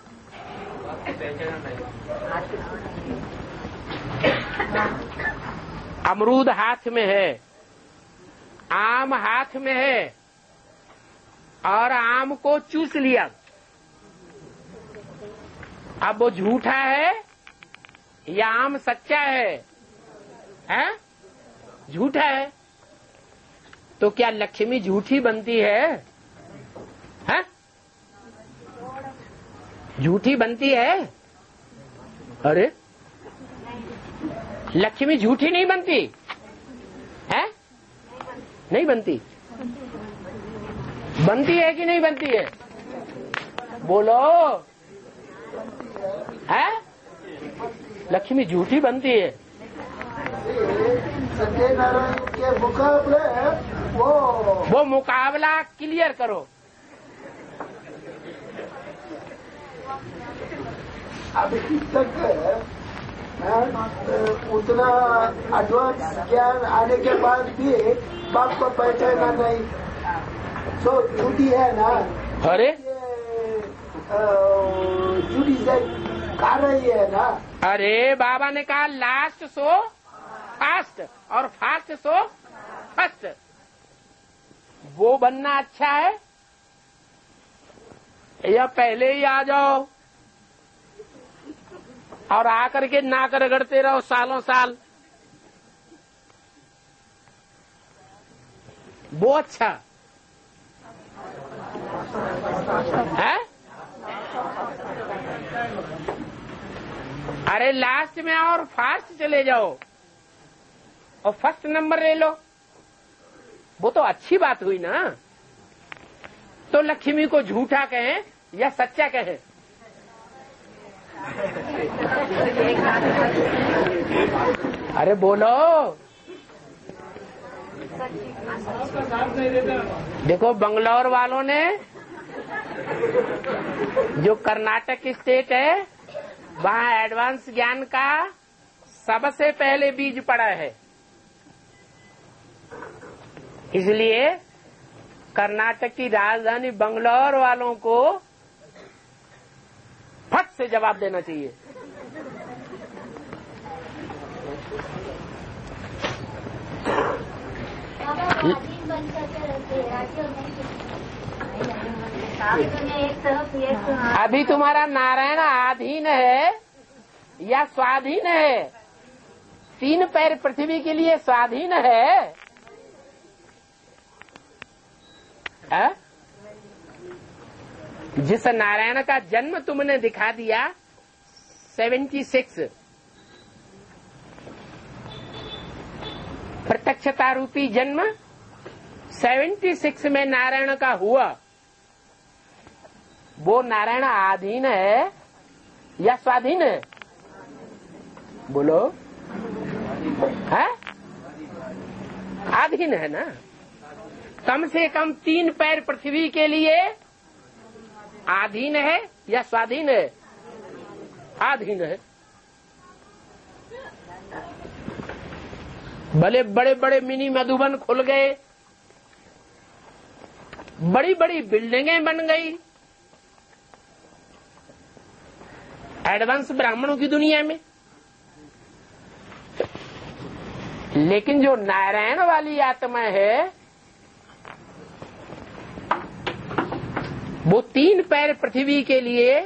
अमरूद हाथ में है, आम हाथ में है और आम को चूस लिया। अब वो झूठा है या आम सच्चा है? हैं? झूठा है। तो क्या लक्ष्मी झूठी बनती है? हैं? झूठी बनती है? अरे लक्ष्मी झूठी नहीं बनती है? नहीं बनती। बनती है कि नहीं बनती है? बोलो। है? लक्ष्मी झूठी बनती है। सत्यनारायण के मुकाबले वो वो मुकाबला क्लियर करो। अभी तक उतना एडवांस ज्ञान आने के बाद भी बाप को पहचाना नहीं, तो झूठी है ना। अरे झूठी से खा रही है ना। अरे बाबा ने कहा लास्ट सो फास्ट और फास्ट सो फर्स्ट। वो बनना अच्छा है या पहले ही आ जाओ और आकर के नाक रगड़ते रहो सालों साल? वो अच्छा है? अरे लास्ट में आओ और फास्ट चले जाओ और फर्स्ट नंबर ले लो। वो तो अच्छी बात हुई ना। तो लक्ष्मी को झूठा कहें या सच्चा कहें? अरे बोलो। देखो बंगलौर वालों ने, जो कर्नाटक स्टेट है, वहाँ एडवांस ज्ञान का सबसे पहले बीज पड़ा है। इसलिए कर्नाटक की राजधानी बंगलौर वालों को फट से जवाब देना चाहिए। अभी तुम्हारा नारायण आधीन है या स्वाधीन है? तीन पैर पृथ्वी के लिए स्वाधीन है, है? जिस नारायण का जन्म तुमने दिखा दिया सेवेंटी सिक्स, प्रत्यक्षता रूपी जन्म सेवेंटी सिक्स में नारायण का हुआ, वो नारायण आधीन है या स्वाधीन है? बोलो, है? आधीन है ना। कम से कम तीन पैर पृथ्वी के लिए आधीन है या स्वाधीन है? आधीन है। भले बड़े बड़े मिनी मधुबन खुल गए, बड़ी बड़ी बिल्डिंगें बन गई एडवांस ब्राह्मणों की दुनिया में, लेकिन जो नारायण वाली आत्मा है वो तीन पैर पृथ्वी के लिए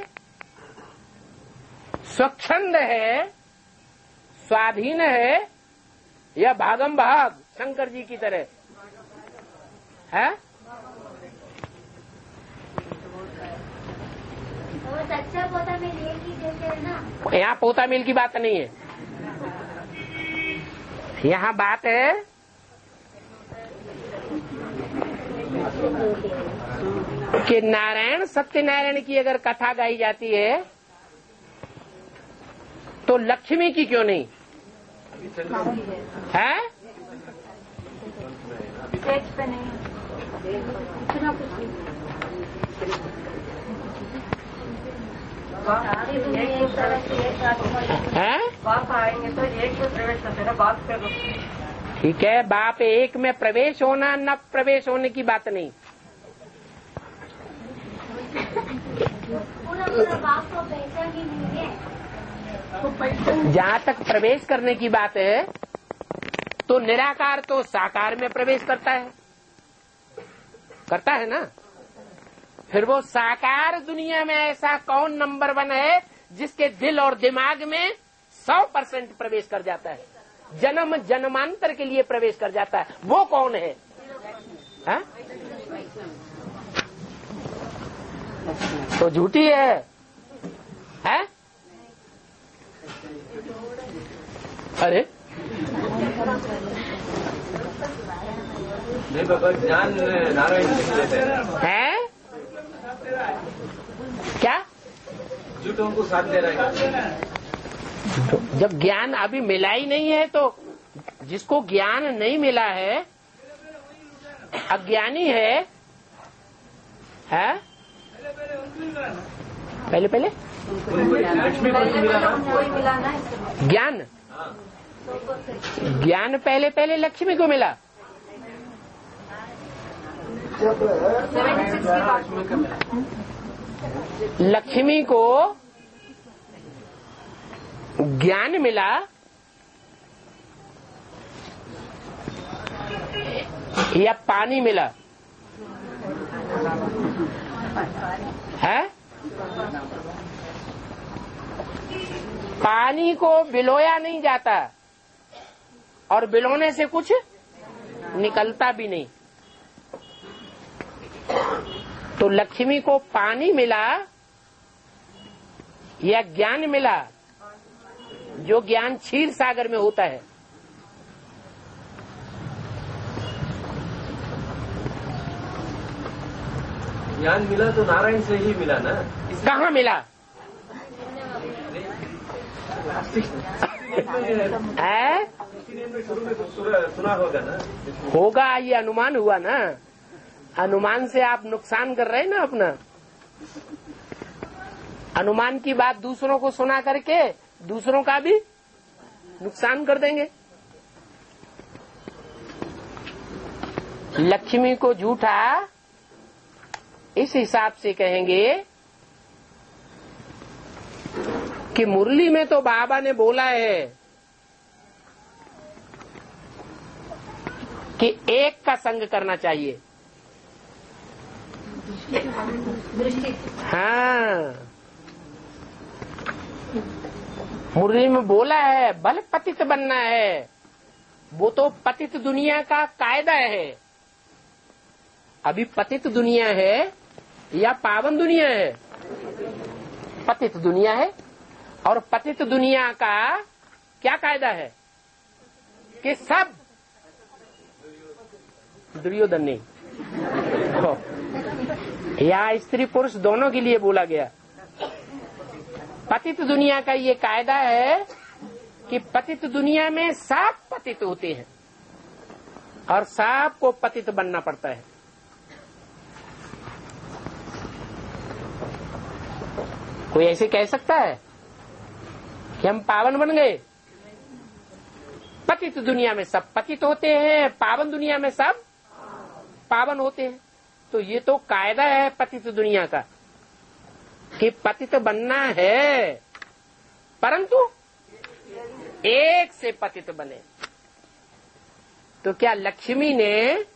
स्वच्छंद है, स्वाधीन है या भागम भाग शंकर जी की तरह है? अच्छा पोता मिल की जैसे है ना। यहाँ पोता मिल की बात नहीं है, यहाँ बात है कि नारायण सत्यनारायण की अगर कथा गाई जाती है तो लक्ष्मी की क्यों नहीं है? पे नहीं इतना कुछ है? बाप आएंगे तो एक में प्रवेश करते ना, बाप पे ठीक है, बाप एक में प्रवेश होना न प्रवेश होने की बात नहीं। पूरा पूरा बाप को पहचान ही नहीं है। जहाँ तक प्रवेश करने की बात है तो निराकार तो साकार में प्रवेश करता है, करता है ना। फिर वो साकार दुनिया में ऐसा कौन नंबर वन है जिसके दिल और दिमाग में सौ परसेंट प्रवेश कर जाता है, जन्म जन्मांतर के लिए प्रवेश कर जाता है? वो कौन है? हा? तो झूठी है, है? अरे नहीं बाबा, ज्ञान नारायण है क्या? झूठों को साथ दे रहा है। जब ज्ञान अभी मिला ही नहीं है तो जिसको ज्ञान नहीं मिला है, अज्ञानी है, है? पहले पहले लक्ष्मी को मिला ना, ज्ञान ज्ञान पहले पहले लक्ष्मी को मिला। लक्ष्मी को ज्ञान मिला या पानी मिला? है? पानी को बिलोया नहीं जाता और बिलोने से कुछ निकलता भी नहीं। तो लक्ष्मी को पानी मिला या ज्ञान मिला, जो ज्ञान क्षीर सागर में होता है? ज्ञान मिला तो नारायण से ही मिला ना। कहाँ मिला? है? शुरू में सुना होगा ना। होगा, ये अनुमान हुआ ना। अनुमान से आप नुकसान कर रहे हैं ना अपना। अनुमान की बात दूसरों को सुना करके दूसरों का भी नुकसान कर देंगे। लक्ष्मी को झूठा इस हिसाब से कहेंगे कि मुरली में तो बाबा ने बोला है कि एक का संग करना चाहिए। हाँ, मुरली में बोला है बल पतित बनना है, वो तो पतित दुनिया का कायदा है। अभी पतित दुनिया है या पावन दुनिया है? पतित दुनिया है। और पतित दुनिया का क्या कायदा है कि सब दुर्योधन नहीं, या स्त्री पुरुष दोनों के लिए बोला गया। पतित दुनिया का ये कायदा है कि पतित दुनिया में सब पतित होते हैं और सबको पतित बनना पड़ता है। कोई ऐसे कह सकता है कि हम पावन बन गए? पतित दुनिया में सब पतित होते हैं, पावन दुनिया में सब पावन होते हैं। तो ये तो कायदा है पतित दुनिया का कि पतित बनना है, परंतु एक से पतित बने। तो क्या लक्ष्मी ने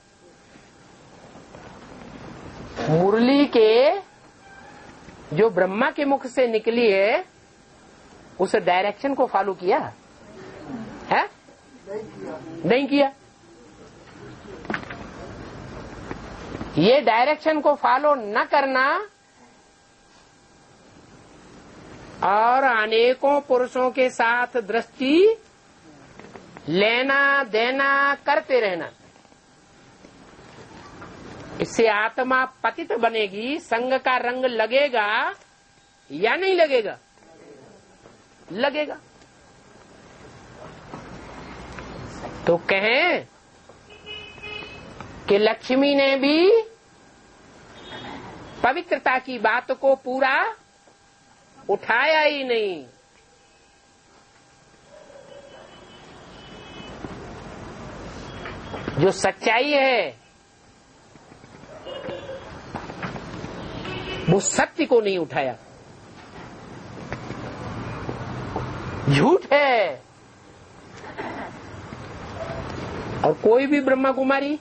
मुरली के जो ब्रह्मा के मुख से निकली है उस डायरेक्शन को फॉलो किया है? नहीं किया। ये डायरेक्शन को फॉलो न करना और अनेकों पुरुषों के साथ दृष्टि लेना देना करते रहना, इससे आत्मा पतित बनेगी। संग का रंग लगेगा या नहीं लगेगा? लगेगा। तो कहें कि लक्ष्मी ने भी पवित्रता की बात को पूरा उठाया ही नहीं। जो सच्चाई है वो सत्य को नहीं उठाया, झूठ है। और कोई भी ब्रह्मा कुमारी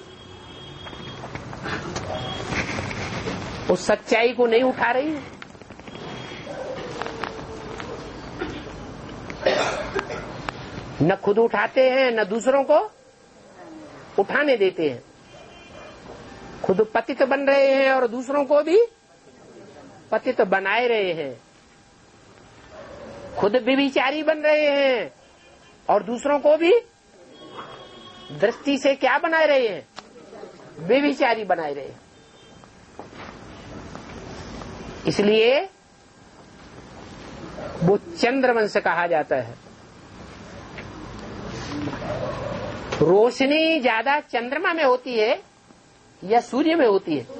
उस सच्चाई को नहीं उठा रही है। न खुद उठाते हैं न दूसरों को उठाने देते हैं। खुद पतित बन रहे हैं और दूसरों को भी पतित बनाए रहे हैं। खुद व्यभिचारी बन रहे हैं और दूसरों को भी दृष्टि से क्या बनाए रहे हैं? व्यभिचारी बनाए रहे हैं। इसलिए वो चंद्रवंश कहा जाता है। रोशनी ज्यादा चंद्रमा में होती है या सूर्य में होती है?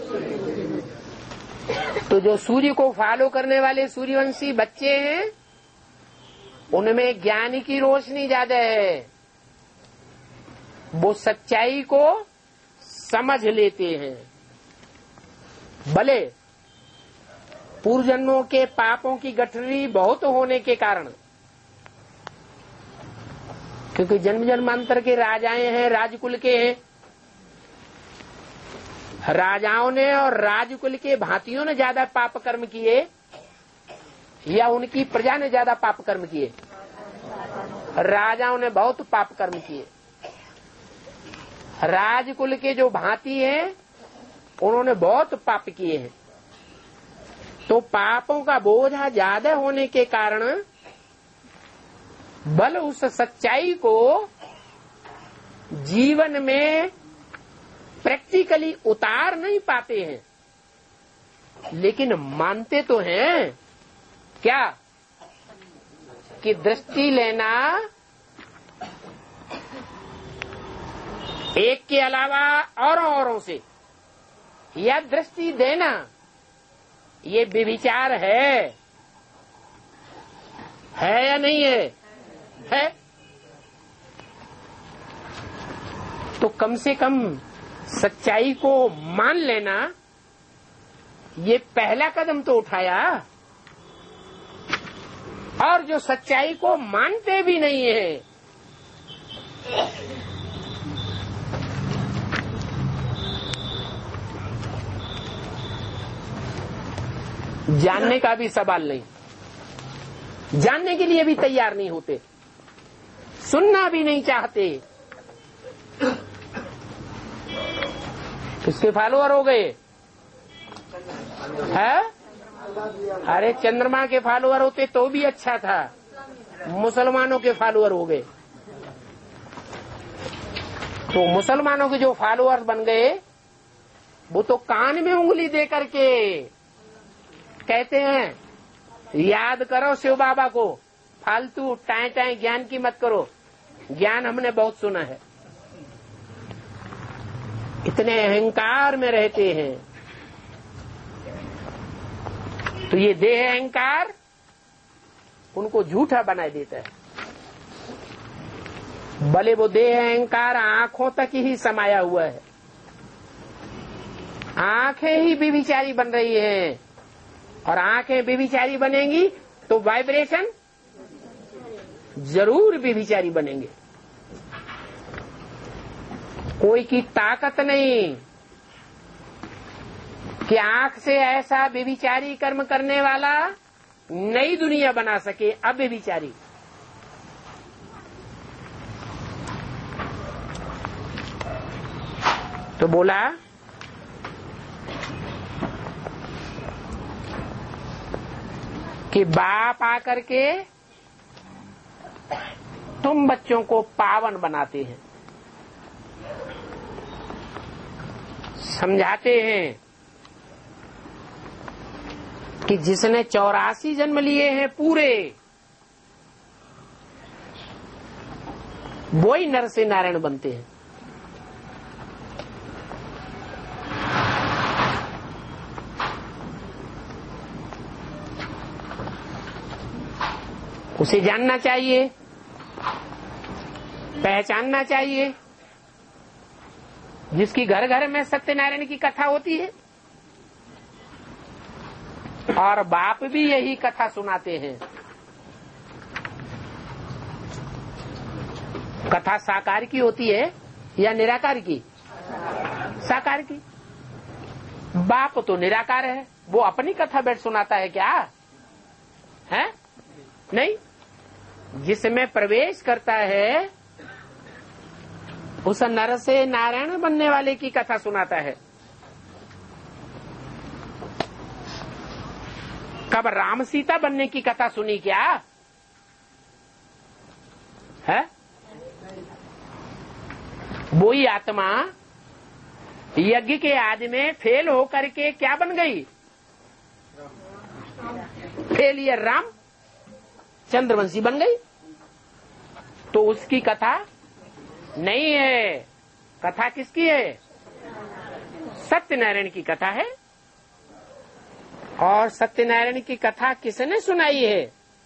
तो जो सूर्य को फॉलो करने वाले सूर्यवंशी बच्चे हैं उनमें ज्ञान की रोशनी ज्यादा है। वो सच्चाई को समझ लेते हैं। भले पूर्व जन्मों के पापों की गठरी बहुत होने के कारण, क्योंकि जन्म जन्मांतर के राजाएं हैं, राजकुल के हैं, राजाओं ने और राजकुल के भांतियों ने ज्यादा पाप कर्म किए या उनकी प्रजा ने ज्यादा पाप कर्म किए? राजाओं ने बहुत पाप कर्म किए। राजकुल के जो भांति हैं उन्होंने बहुत पाप किए हैं। तो पापों का बोझा ज्यादा होने के कारण बल उस सच्चाई को जीवन में प्रैक्टिकली उतार नहीं पाते हैं, लेकिन मानते तो हैं क्या कि दृष्टि लेना एक के अलावा औरों औरों से या दृष्टि देना ये व्यभिचार है है या नहीं है? है। तो कम से कम सच्चाई को मान लेना, ये पहला कदम तो उठाया। और जो सच्चाई को मानते भी नहीं है जानने का भी सवाल नहीं, जानने के लिए भी तैयार नहीं होते, सुनना भी नहीं चाहते। किसके फॉलोअर हो गए है? अरे चंद्रमा के फॉलोअर होते तो भी अच्छा था, मुसलमानों के फॉलोअर हो गए। तो मुसलमानों के जो फॉलोअर्स बन गए वो तो कान में उंगली दे करके कहते हैं याद करो शिव बाबा को, फालतू टाए टाए ज्ञान की मत करो, ज्ञान हमने बहुत सुना है। इतने अहंकार में रहते हैं। तो ये देह अहंकार उनको झूठा बना देता है। भले वो देह अहंकार आंखों तक ही समाया हुआ है, आंखें ही व्यभिचारी बन रही हैं, और आंखें व्यभिचारी बनेंगी तो वाइब्रेशन जरूर व्यभिचारी बनेंगे। कोई की ताकत नहीं कि आंख से ऐसा व्यभिचारी कर्म करने वाला नई दुनिया बना सके, अव्यभिचारी। तो बोला कि बाप आकर के तुम बच्चों को पावन बनाते हैं, समझाते हैं कि जिसने चौरासी जन्म लिए हैं पूरे, वो ही नर से नारायण बनते हैं। उसे जानना चाहिए, पहचानना चाहिए। जिसकी घर घर में सत्यनारायण की कथा होती है, और बाप भी यही कथा सुनाते हैं। कथा साकार की होती है या निराकार की? साकार की। बाप तो निराकार है, वो अपनी कथा बैठ सुनाता है क्या है? नहीं, जिसमें प्रवेश करता है उस नर से नारायण बनने वाले की कथा सुनाता है। कब राम सीता बनने की कथा सुनी क्या है? वो ही आत्मा यज्ञ के आदि में फेल होकर के क्या बन गई? फेलियर राम चंद्रवंशी बन गई। तो उसकी कथा नहीं है। कथा किसकी है? सत्यनारायण की कथा है। और सत्यनारायण की कथा किसने सुनाई है?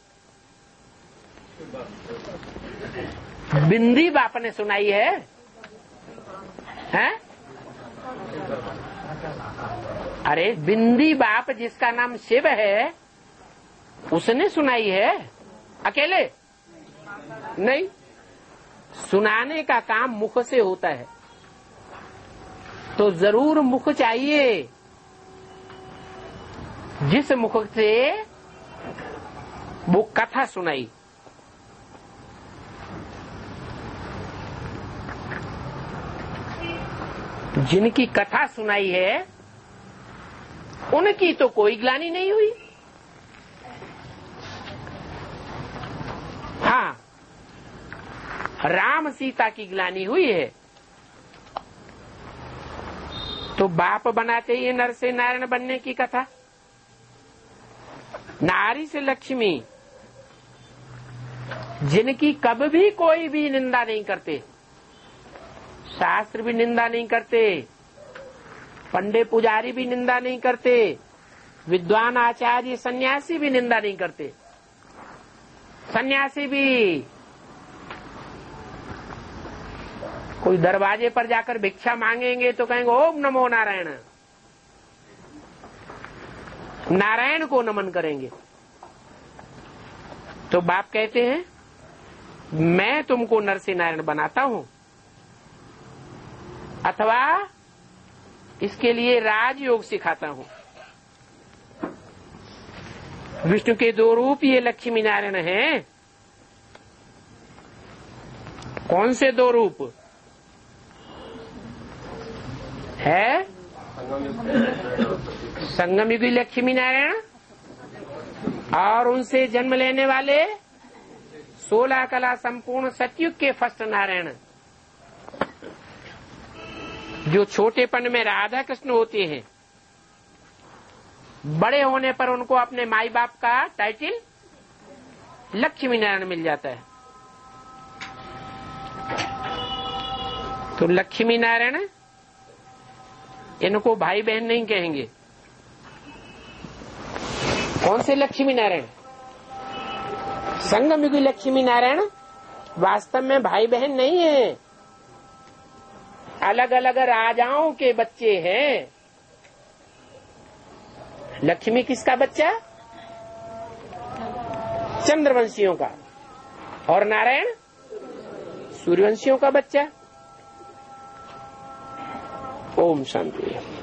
बिंदी बाप ने सुनाई है, हैं? अरे बिंदी बाप जिसका नाम शिव है उसने सुनाई है, अकेले नहीं। सुनाने का काम मुख से होता है, तो जरूर मुख चाहिए। जिस मुख से वो कथा सुनाई, जिनकी कथा सुनाई है उनकी तो कोई ग्लानि नहीं हुई। हाँ, राम सीता की ग्लानि हुई है। तो बाप बनाते ही नर से नारायण बनने की कथा, नारी से लक्ष्मी, जिनकी कब भी कोई भी निंदा नहीं करते, शास्त्र भी निंदा नहीं करते, पंडे पुजारी भी निंदा नहीं करते, विद्वान आचार्य सन्यासी भी निंदा नहीं करते। सन्यासी भी कोई दरवाजे पर जाकर भिक्षा मांगेंगे तो कहेंगे ओम नमो नारायण, नारायण को नमन करेंगे। तो बाप कहते हैं मैं तुमको नर से नारायण बनाता हूं, अथवा इसके लिए राजयोग सिखाता हूं। विष्णु के दो रूप ये लक्ष्मी नारायण हैं। कौन से दो रूप है? संगम युगी लक्ष्मी नारायण और उनसे जन्म लेने वाले सोलह कला संपूर्ण सतयुग के फर्स्ट नारायण, जो छोटेपन में राधा कृष्ण होते हैं, बड़े होने पर उनको अपने माई बाप का टाइटल लक्ष्मी नारायण मिल जाता है। तो लक्ष्मी नारायण इनको भाई बहन नहीं कहेंगे। कौन से लक्ष्मी नारायण? संगम युगी लक्ष्मी नारायण वास्तव में भाई बहन नहीं है, अलग अलग राजाओं के बच्चे हैं। लक्ष्मी किसका बच्चा? चंद्रवंशियों का, और नारायण सूर्यवंशियों का बच्चा। ओम शांति।